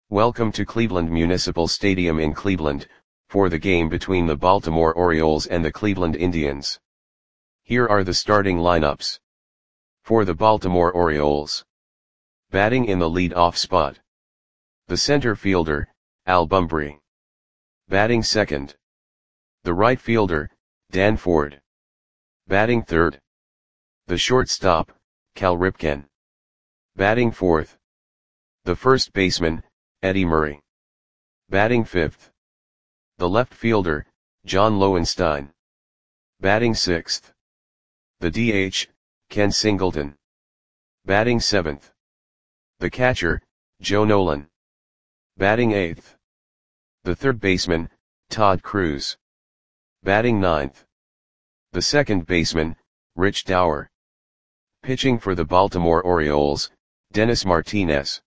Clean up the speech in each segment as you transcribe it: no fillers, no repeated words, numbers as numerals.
Welcome to Cleveland Municipal Stadium in Cleveland, for the game between the Baltimore Orioles and the Cleveland Indians. Here are the starting lineups. For the Baltimore Orioles. Batting in the lead-off spot. The center fielder, Al Bumbry. Batting second. The right fielder, Dan Ford. Batting third. The shortstop, Cal Ripken. Batting fourth. The first baseman, Eddie Murray. Batting fifth. The left fielder, John Lowenstein. Batting sixth. The DH, Ken Singleton. Batting seventh. The catcher, Joe Nolan. Batting eighth. The third baseman, Todd Cruz. Batting ninth. The second baseman, Rich Dauer. Pitching for the Baltimore Orioles, Dennis Martinez.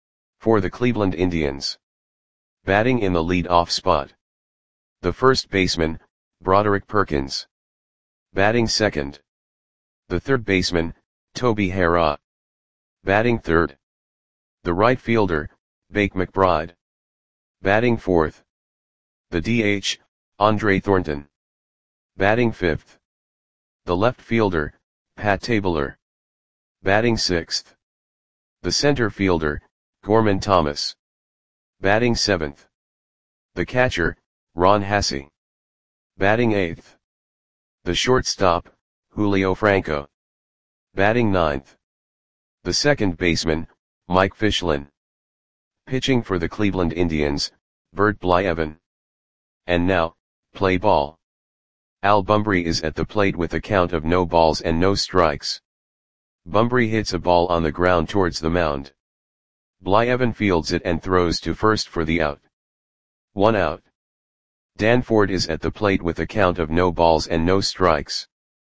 For the Cleveland Indians. Batting in the lead-off spot. The first baseman, Broderick Perkins. Batting second. The third baseman, Toby Harrah. Batting third. The right fielder, Bake McBride. Batting fourth. The DH, Andre Thornton. Batting fifth. The left fielder, Pat Tabler. Batting sixth. The center fielder, Gorman Thomas. Batting seventh. The catcher, Ron Hassey. Batting eighth. The shortstop, Julio Franco. Batting ninth. The second baseman, Mike Fischlin. Pitching for the Cleveland Indians, Bert Blyleven. And now, play ball. Al Bumbry is at the plate with a count of no balls and no strikes. Bumbry hits a ball on the ground towards the mound. Blyleven fields it and throws to first for the out. 1 out. Dan Ford is at the plate with a count of no balls and no strikes.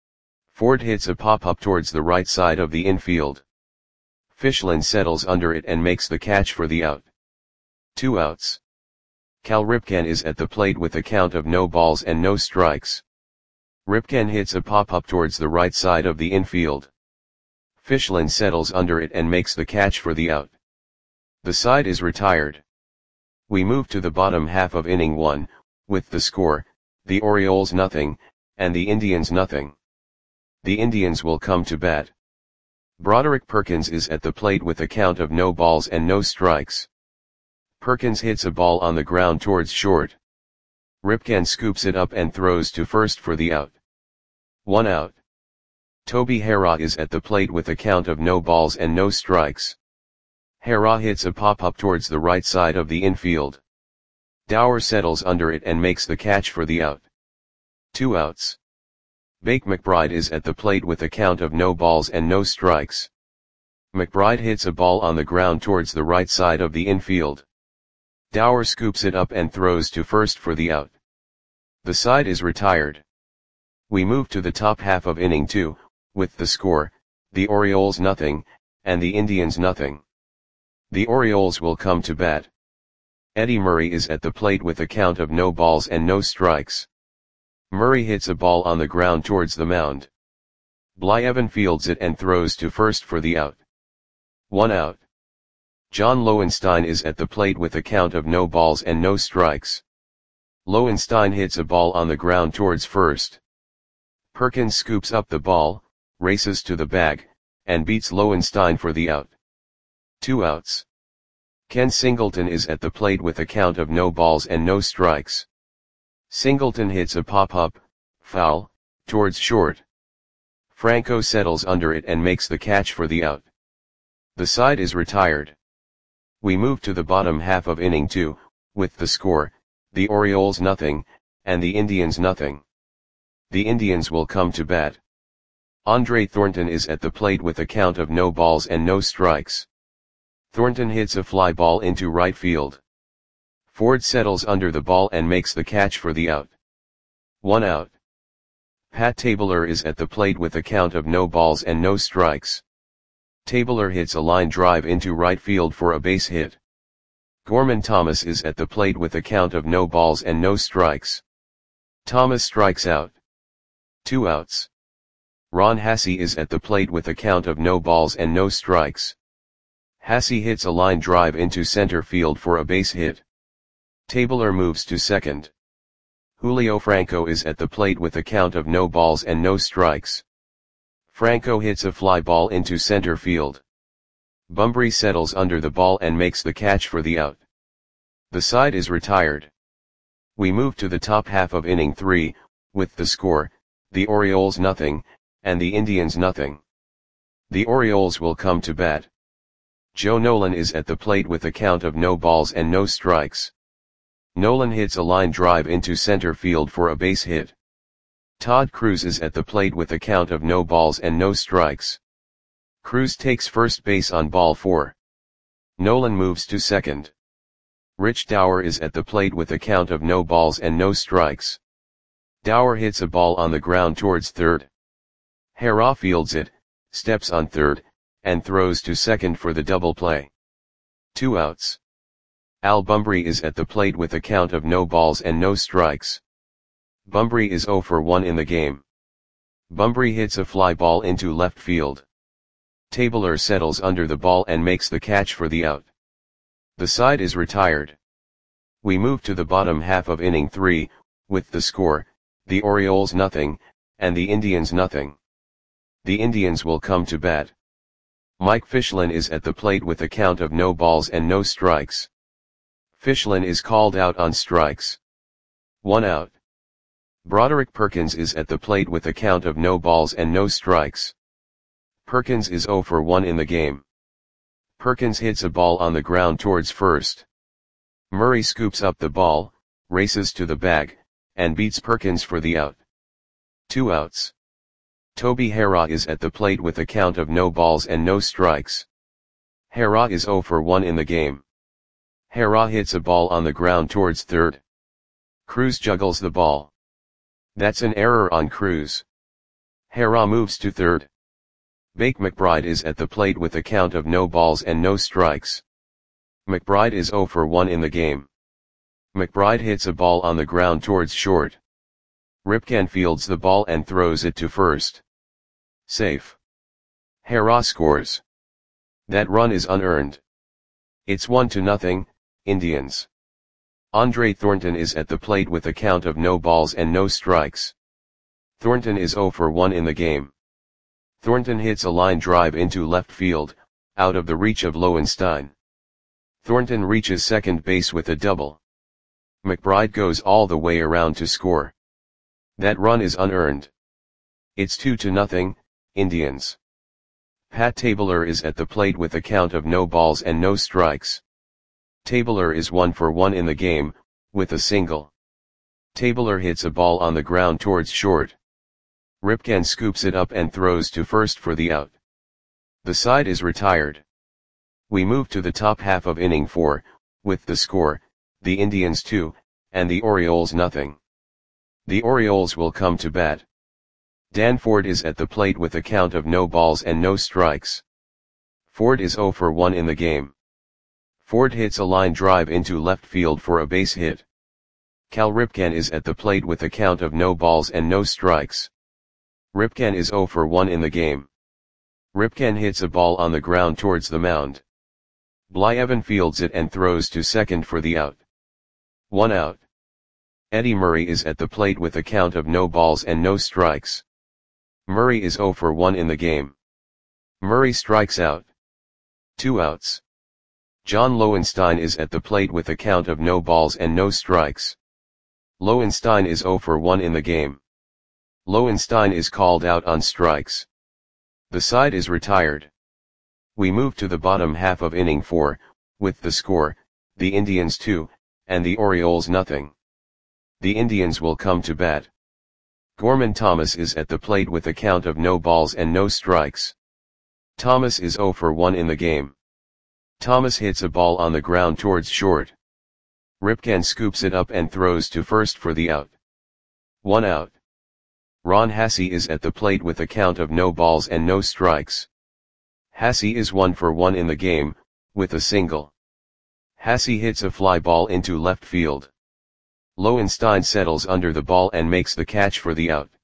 Ford hits a pop-up towards the right side of the infield. Fischlin settles under it and makes the catch for the out. 2 outs. Cal Ripken is at the plate with a count of no balls and no strikes. Ripken hits a pop-up towards the right side of the infield. Fischlin settles under it and makes the catch for the out. The side is retired. We move to the bottom half of inning 1, with the score, the Orioles nothing, and the Indians nothing. The Indians will come to bat. Broderick Perkins is at the plate with a count of no balls and no strikes. Perkins hits a ball on the ground towards short. Ripken scoops it up and throws to first for the out. 1 out. Toby Harrah is at the plate with a count of no balls and no strikes. Harrah hits a pop-up towards the right side of the infield. Dauer settles under it and makes the catch for the out. 2 outs. Bake McBride is at the plate with a count of no balls and no strikes. McBride hits a ball on the ground towards the right side of the infield. Dauer scoops it up and throws to first for the out. The side is retired. We move to the top half of inning 2, with the score, the Orioles nothing, and the Indians nothing. The Orioles will come to bat. Eddie Murray is at the plate with a count of no balls and no strikes. Murray hits a ball on the ground towards the mound. Blyleven fields it and throws to first for the out. 1 out. John Lowenstein is at the plate with a count of no balls and no strikes. Lowenstein hits a ball on the ground towards first. Perkins scoops up the ball, races to the bag, and beats Lowenstein for the out. 2 outs. Ken Singleton is at the plate with a count of no balls and no strikes. Singleton hits a pop-up, foul, towards short. Franco settles under it and makes the catch for the out. The side is retired. We move to the bottom half of inning 2, with the score, the Orioles nothing, and the Indians nothing. The Indians will come to bat. Andre Thornton is at the plate with a count of no balls and no strikes. Thornton hits a fly ball into right field. Ford settles under the ball and makes the catch for the out. 1 out. Pat Tabler is at the plate with a count of no balls and no strikes. Tabler hits a line drive into right field for a base hit. Gorman Thomas is at the plate with a count of no balls and no strikes. Thomas strikes out. 2 outs. Ron Hassey is at the plate with a count of no balls and no strikes. Hasse hits a line drive into center field for a base hit. Tabler moves to second. Julio Franco is at the plate with a count of no balls and no strikes. Franco hits a fly ball into center field. Bunbury settles under the ball and makes the catch for the out. The side is retired. We move to the top half of inning 3, with the score, the Orioles nothing, and the Indians nothing. The Orioles will come to bat. Joe Nolan is at the plate with a count of no balls and no strikes. Nolan hits a line drive into center field for a base hit. Todd Cruz is at the plate with a count of no balls and no strikes. Cruz takes first base on ball 4. Nolan moves to second. Rich Dauer is at the plate with a count of no balls and no strikes. Dauer hits a ball on the ground towards third. Harrah fields it, steps on third, and throws to second for the double play. 2 outs. Al Bunbury is at the plate with a count of no balls and no strikes. Bunbury is 0 for 1 in the game. Bunbury hits a fly ball into left field. Tabler settles under the ball and makes the catch for the out. The side is retired. We move to the bottom half of inning 3, with the score, the Orioles nothing, and the Indians nothing. The Indians will come to bat. Mike Fichlin is at the plate with a count of no balls and no strikes. Fichlin is called out on strikes. 1 out. Broderick Perkins is at the plate with a count of no balls and no strikes. Perkins is 0 for 1 in the game. Perkins hits a ball on the ground towards first. Murray scoops up the ball, races to the bag, and beats Perkins for the out. 2 outs. Toby Harrah is at the plate with a count of no balls and no strikes. Harrah is 0 for 1 in the game. Harrah hits a ball on the ground towards third. Cruz juggles the ball. That's an error on Cruz. Harrah moves to third. Bake McBride is at the plate with a count of no balls and no strikes. McBride is 0 for 1 in the game. McBride hits a ball on the ground towards short. Ripken fields the ball and throws it to first. Safe. Harrah scores. That run is unearned. It's 1-0, Indians. Andre Thornton is at the plate with a count of no balls and no strikes. Thornton is 0 for 1 in the game. Thornton hits a line drive into left field, out of the reach of Lowenstein. Thornton reaches second base with a double. McBride goes all the way around to score. That run is unearned. It's 2-0, Indians. Pat Tabler is at the plate with a count of no balls and no strikes. Tabler is 1 for 1 in the game, with a single. Tabler hits a ball on the ground towards short. Ripken scoops it up and throws to first for the out. The side is retired. We move to the top half of inning 4, with the score, the Indians 2, and the Orioles nothing. The Orioles will come to bat. Dan Ford is at the plate with a count of no balls and no strikes. Ford is 0 for 1 in the game. Ford hits a line drive into left field for a base hit. Cal Ripken is at the plate with a count of no balls and no strikes. Ripken is 0 for 1 in the game. Ripken hits a ball on the ground towards the mound. Blyevin fields it and throws to second for the out. 1 out. Eddie Murray is at the plate with a count of no balls and no strikes. Murray is 0 for 1 in the game. Murray strikes out. 2 outs. John Lowenstein is at the plate with a count of no balls and no strikes. Lowenstein is 0 for 1 in the game. Lowenstein is called out on strikes. The side is retired. We move to the bottom half of inning 4, with the score, the Indians 2, and the Orioles nothing. The Indians will come to bat. Gorman Thomas is at the plate with a count of no balls and no strikes. Thomas is 0 for 1 in the game. Thomas hits a ball on the ground towards short. Ripken scoops it up and throws to first for the out. 1 out. Ron Hasse is at the plate with a count of no balls and no strikes. Hasse is 1 for 1 in the game, with a single. Hasse hits a fly ball into left field. Lowenstein settles under the ball and makes the catch for the out.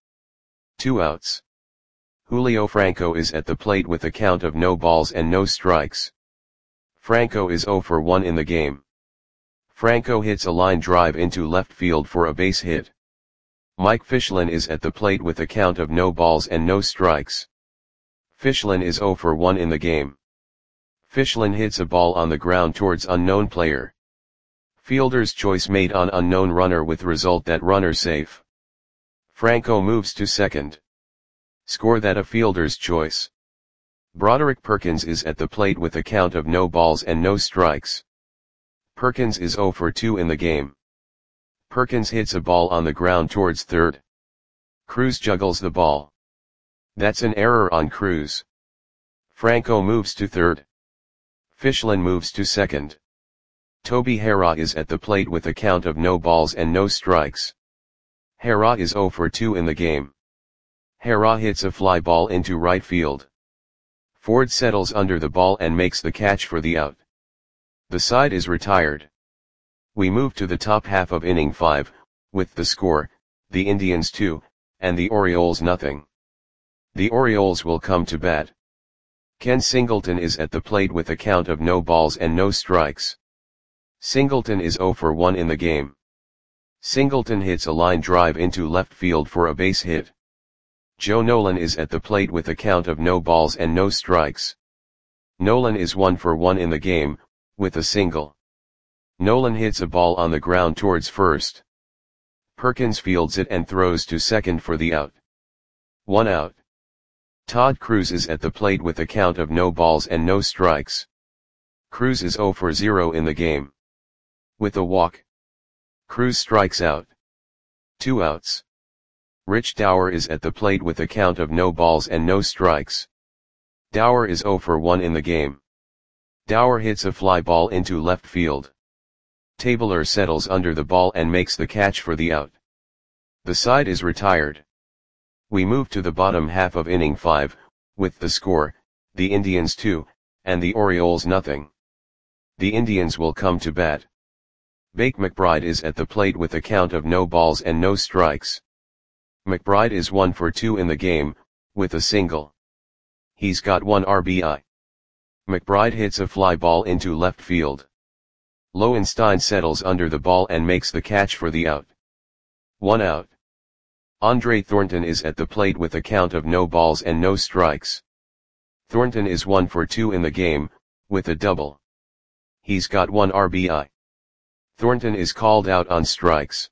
2 outs. Julio Franco is at the plate with a count of no balls and no strikes. Franco is 0 for 1 in the game. Franco hits a line drive into left field for a base hit. Mike Fichlin is at the plate with a count of no balls and no strikes. Fichlin is 0 for 1 in the game. Fichlin hits a ball on the ground towards unknown player. Fielder's choice made on unknown runner with result that runner safe. Franco moves to second. Score that a fielder's choice. Broderick Perkins is at the plate with a count of no balls and no strikes. Perkins is 0 for 2 in the game. Perkins hits a ball on the ground towards third. Cruz juggles the ball. That's an error on Cruz. Franco moves to third. Fichlin moves to second. Toby Harrah is at the plate with a count of no balls and no strikes. Harrah is 0 for 2 in the game. Harrah hits a fly ball into right field. Ford settles under the ball and makes the catch for the out. The side is retired. We move to the top half of inning 5, with the score, the Indians 2, and the Orioles nothing. The Orioles will come to bat. Ken Singleton is at the plate with a count of no balls and no strikes. Singleton is 0 for 1 in the game. Singleton hits a line drive into left field for a base hit. Joe Nolan is at the plate with a count of no balls and no strikes. Nolan is 1 for 1 in the game, with a single. Nolan hits a ball on the ground towards first. Perkins fields it and throws to second for the out. 1 out. Todd Cruz is at the plate with a count of no balls and no strikes. Cruz is 0 for 0 in the game. With a walk, Cruz strikes out. 2 outs. Rich Dower is at the plate with a count of no balls and no strikes. Dower is 0 for 1 in the game. Dower hits a fly ball into left field. Tabler settles under the ball and makes the catch for the out. The side is retired. We move to the bottom half of inning 5, with the score, the Indians 2, and the Orioles nothing. The Indians will come to bat. Bake McBride is at the plate with a count of no balls and no strikes. McBride is 1 for 2 in the game, with a single. He's got 1 RBI. McBride hits a fly ball into left field. Lowenstein settles under the ball and makes the catch for the out. 1 out. Andre Thornton is at the plate with a count of no balls and no strikes. Thornton is 1 for 2 in the game, with a double. He's got 1 RBI. Thornton is called out on strikes.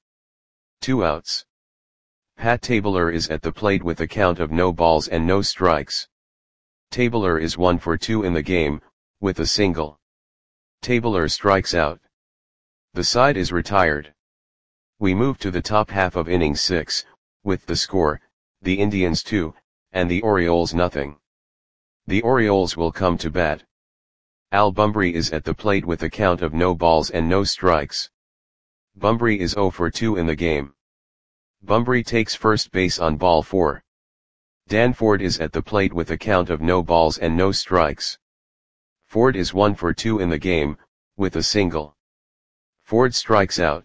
2 outs. Pat Tabler is at the plate with a count of no balls and no strikes. Tabler is 1 for 2 in the game, with a single. Tabler strikes out. The side is retired. We move to the top half of inning 6, with the score, the Indians 2, and the Orioles nothing. The Orioles will come to bat. Al Bumbry is at the plate with a count of no balls and no strikes. Bumbry is 0 for 2 in the game. Bumbry takes first base on ball 4. Dan Ford is at the plate with a count of no balls and no strikes. Ford is 1 for 2 in the game, with a single. Ford strikes out.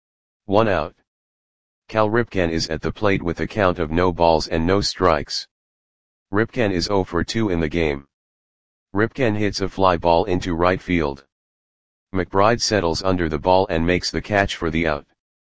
1 out. Cal Ripken is at the plate with a count of no balls and no strikes. Ripken is 0 for 2 in the game. Ripken hits a fly ball into right field. McBride settles under the ball and makes the catch for the out.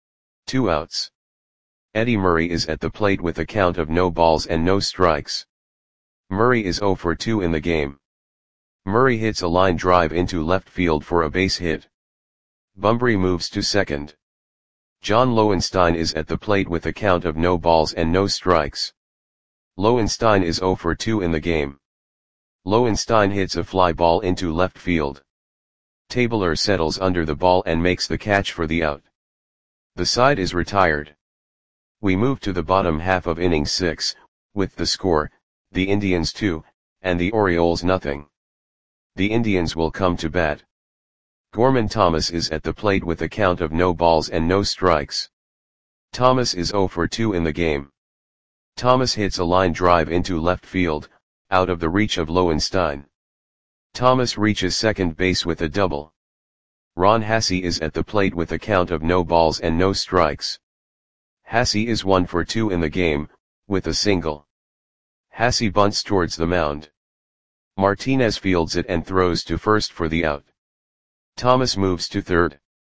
2 outs. Eddie Murray is at the plate with a count of no balls and no strikes. Murray is 0 for 2 in the game. Murray hits a line drive into left field for a base hit. Bumbry moves to second. John Lowenstein is at the plate with a count of no balls and no strikes. Lowenstein is 0 for 2 in the game. Lowenstein hits a fly ball into left field. Tabler settles under the ball and makes the catch for the out. The side is retired. We move to the bottom half of inning 6, with the score, the Indians 2, and the Orioles nothing. The Indians will come to bat. Gorman Thomas is at the plate with a count of no balls and no strikes. Thomas is 0 for 2 in the game. Thomas hits a line drive into left field, out of the reach of Lowenstein. Thomas reaches second base with a double. Ron Hassey is at the plate with a count of no balls and no strikes. Hassey is 1 for 2 in the game, with a single. Hassey bunts towards the mound. Martinez fields it and throws to first for the out. Thomas moves to third.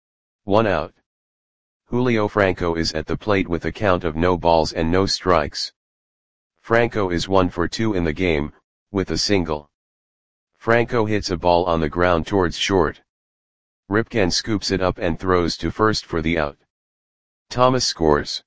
1 out. Julio Franco is at the plate with a count of no balls and no strikes. Franco is 1 for 2 in the game, with a single. Franco hits a ball on the ground towards short. Ripken scoops it up and throws to first for the out. Thomas scores.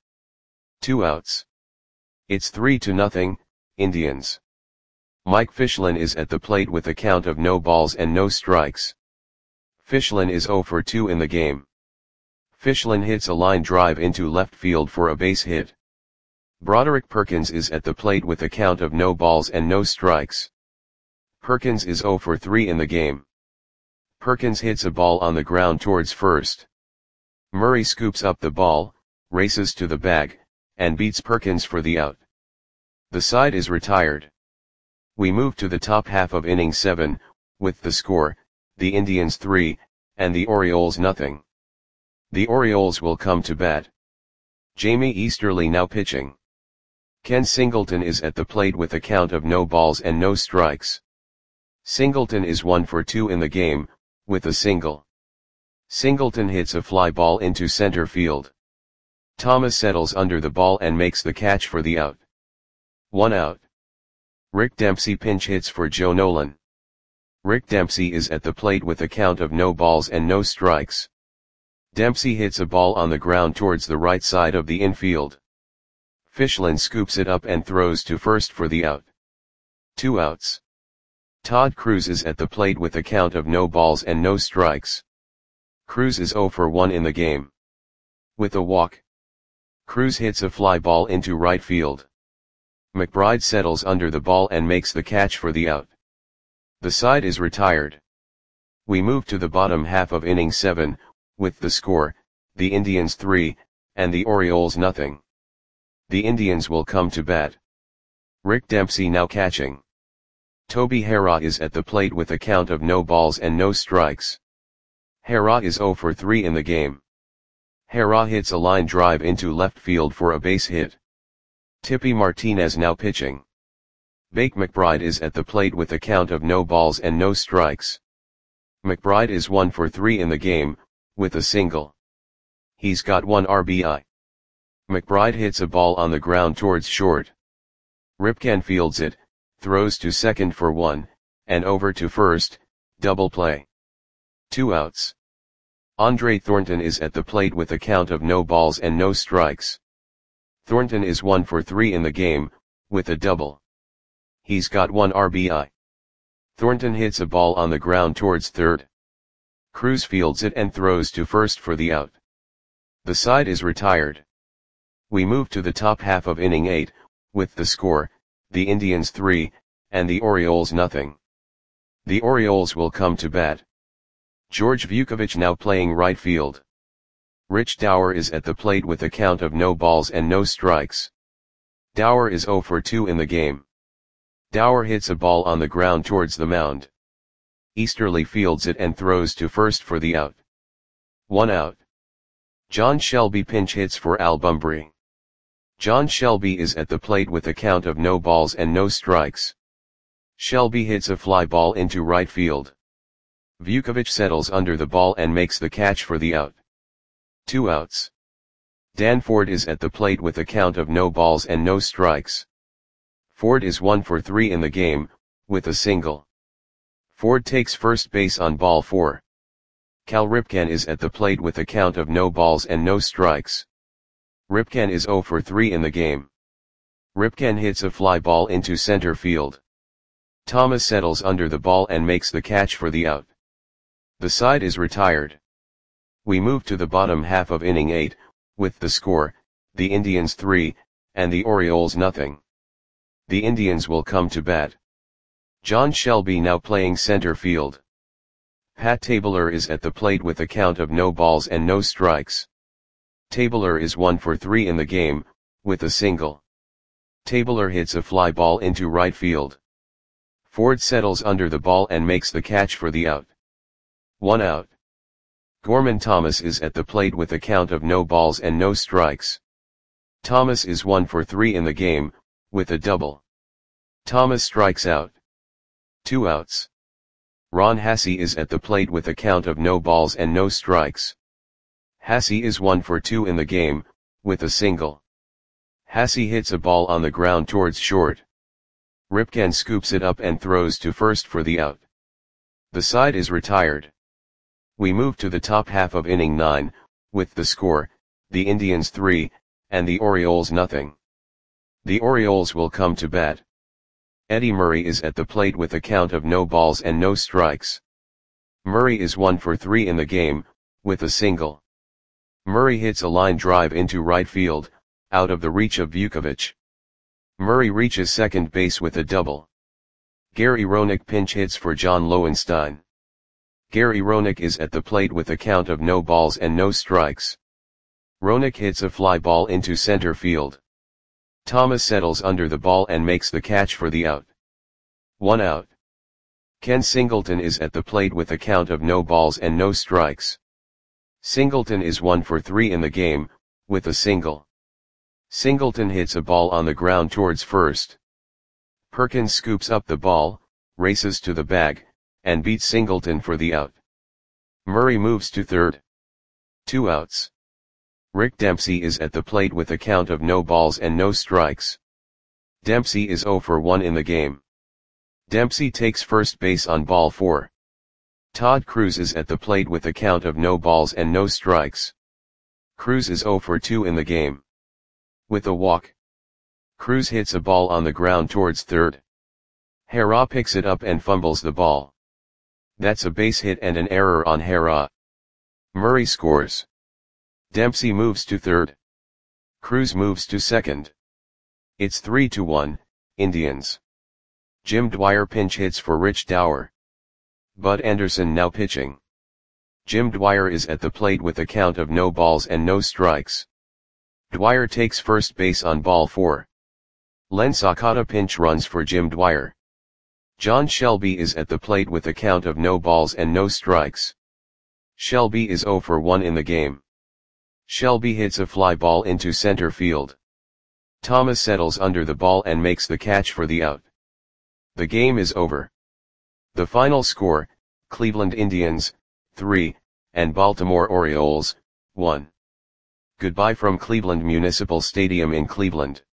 2 outs. It's 3-0, Indians. Mike Fichlin is at the plate with a count of no balls and no strikes. Fichlin is 0 for 2 in the game. Fichlin hits a line drive into left field for a base hit. Broderick Perkins is at the plate with a count of no balls and no strikes. Perkins is 0 for 3 in the game. Perkins hits a ball on the ground towards first. Murray scoops up the ball, races to the bag, and beats Perkins for the out. The side is retired. We move to the top half of inning 7, with the score, the Indians 3, and the Orioles 0. The Orioles will come to bat. Jamie Easterly now pitching. Ken Singleton is at the plate with a count of no balls and no strikes. Singleton is 1 for 2 in the game, with a single. Singleton hits a fly ball into center field. Thomas settles under the ball and makes the catch for the out. 1 out. Rick Dempsey pinch hits for Joe Nolan. Rick Dempsey is at the plate with a count of no balls and no strikes. Dempsey hits a ball on the ground towards the right side of the infield. Fichlin scoops it up and throws to first for the out. 2 outs. Todd Cruz is at the plate with a count of no balls and no strikes. Cruz is 0 for 1 in the game. With a walk, Cruz hits a fly ball into right field. McBride settles under the ball and makes the catch for the out. The side is retired. We move to the bottom half of inning 7, with the score, the Indians 3, and the Orioles 0. The Indians will come to bat. Rick Dempsey now catching. Toby Harrah is at the plate with a count of no balls and no strikes. Harrah is 0 for 3 in the game. Harrah hits a line drive into left field for a base hit. Tippy Martinez now pitching. Bake McBride is at the plate with a count of no balls and no strikes. McBride is 1 for 3 in the game, with a single. He's got 1 RBI. McBride hits a ball on the ground towards short. Ripken fields it, throws to second for 1, and over to first, double play. 2 outs. Andre Thornton is at the plate with a count of no balls and no strikes. Thornton is 1 for 3 in the game, with a double. He's got 1 RBI. Thornton hits a ball on the ground towards third. Cruz fields it and throws to first for the out. The side is retired. We move to the top half of inning 8, with the score, the Indians 3, and the Orioles 0. The Orioles will come to bat. George Vukovich now playing right field. Rich Dower is at the plate with a count of no balls and no strikes. Dower is 0 for 2 in the game. Dower hits a ball on the ground towards the mound. Easterly fields it and throws to first for the out. 1 out. John Shelby pinch hits for Al Bumbry. John Shelby is at the plate with a count of no balls and no strikes. Shelby hits a fly ball into right field. Vukovich settles under the ball and makes the catch for the out. 2 outs. Dan Ford is at the plate with a count of no balls and no strikes. Ford is 1 for 3 in the game, with a single. Ford takes first base on ball 4. Cal Ripken is at the plate with a count of no balls and no strikes. Ripken is 0 for 3 in the game. Ripken hits a fly ball into center field. Thomas settles under the ball and makes the catch for the out. The side is retired. We move to the bottom half of inning 8, with the score, the Indians 3, and the Orioles 0. The Indians will come to bat. John Shelby now playing center field. Pat Tabler is at the plate with a count of no balls and no strikes. Tabler is 1 for 3 in the game, with a single. Tabler hits a fly ball into right field. Ford settles under the ball and makes the catch for the out. 1 out. Gorman Thomas is at the plate with a count of no balls and no strikes. Thomas is 1 for 3 in the game, with a double. Thomas strikes out. 2 outs. Ron Hassey is at the plate with a count of no balls and no strikes. Hassey is 1 for 2 in the game, with a single. Hassey hits a ball on the ground towards short. Ripken scoops it up and throws to first for the out. The side is retired. We move to the top half of inning 9, with the score, the Indians 3, and the Orioles nothing. The Orioles will come to bat. Eddie Murray is at the plate with a count of no balls and no strikes. Murray is 1 for 3 in the game, with a single. Murray hits a line drive into right field, out of the reach of Vukovich. Murray reaches second base with a double. Gary Roenick pinch hits for John Lowenstein. Gary Roenick is at the plate with a count of no balls and no strikes. Roenick hits a fly ball into center field. Thomas settles under the ball and makes the catch for the out. 1 out. Ken Singleton is at the plate with a count of no balls and no strikes. Singleton is 1 for 3 in the game, with a single. Singleton hits a ball on the ground towards first. Perkins scoops up the ball, races to the bag, and beats Singleton for the out. Murray moves to third. 2 outs. Rick Dempsey is at the plate with a count of no balls and no strikes. Dempsey is 0 for 1 in the game. Dempsey takes first base on ball 4. Todd Cruz is at the plate with a count of no balls and no strikes. Cruz is 0 for 2 in the game. With a walk, Cruz hits a ball on the ground towards third. Hera picks it up and fumbles the ball. That's a base hit and an error on Hera. Murray scores. Dempsey moves to third. Cruz moves to second. It's 3-1, Indians. Jim Dwyer pinch hits for Rich Dower. Bud Anderson now pitching. Jim Dwyer is at the plate with a count of no balls and no strikes. Dwyer takes first base on ball 4. Len Sakata pinch runs for Jim Dwyer. John Shelby is at the plate with a count of no balls and no strikes. Shelby is 0 for 1 in the game. Shelby hits a fly ball into center field. Thomas settles under the ball and makes the catch for the out. The game is over. The final score, Cleveland Indians, 3, and Baltimore Orioles, 1. Goodbye from Cleveland Municipal Stadium in Cleveland.